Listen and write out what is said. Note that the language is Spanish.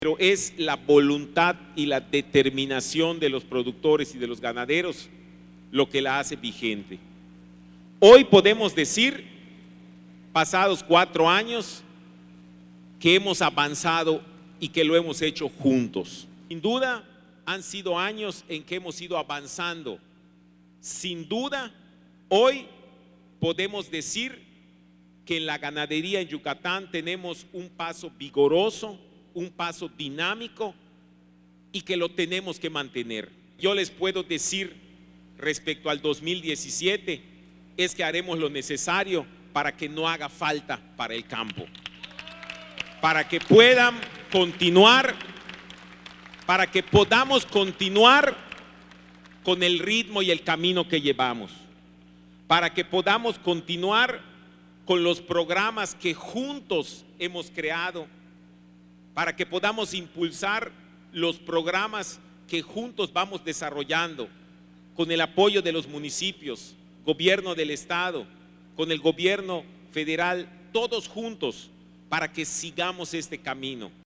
pero es la voluntad y la determinación de los productores y de los ganaderos lo que la hace vigente. Hoy podemos decir, pasados 4 años, que hemos avanzado y que lo hemos hecho juntos. Sin duda, han sido años en que hemos ido avanzando. Sin duda, hoy podemos decir que en la ganadería en Yucatán tenemos un paso vigoroso, un paso dinámico y que lo tenemos que mantener. Yo les puedo decir respecto al 2017 es que haremos lo necesario para que no haga falta para el campo, para que puedan continuar, para que podamos continuar con el ritmo y el camino que llevamos, para que podamos continuar con los programas que juntos hemos creado, para que podamos impulsar los programas que juntos vamos desarrollando con el apoyo de los municipios, gobierno del estado, con el gobierno federal, todos juntos para que sigamos este camino.